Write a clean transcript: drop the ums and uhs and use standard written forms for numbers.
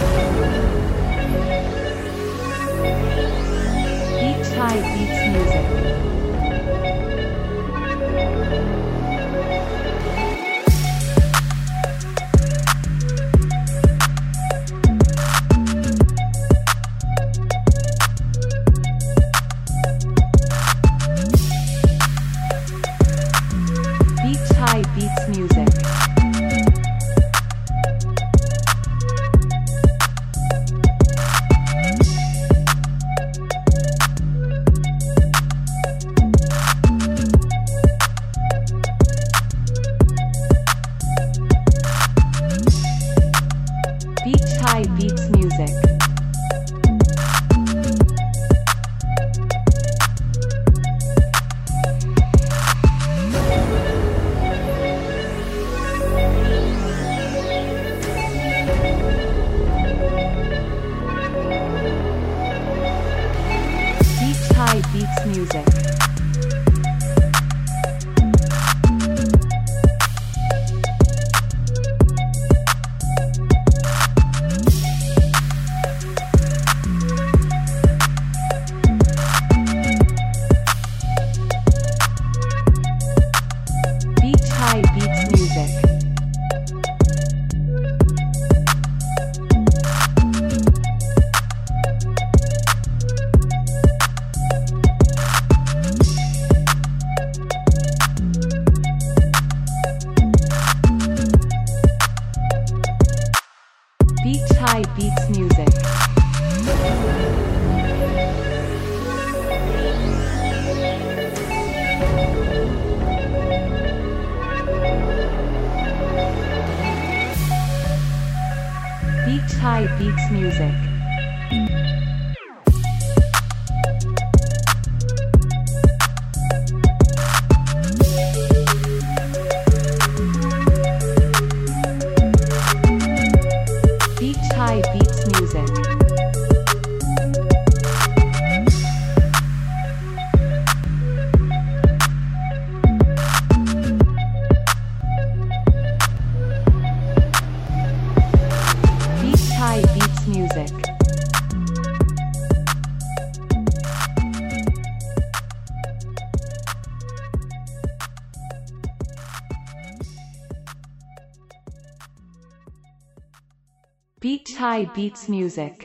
Beach High Beats Music. Beach High Beats Music. Beach High Beats Music. Beach High Beats Music. Beach High Beats Music. Beach High Beats Music. Beach High Beats Music. Beach High Beats Music. Beach High Beats Music. Beach High Beats Music.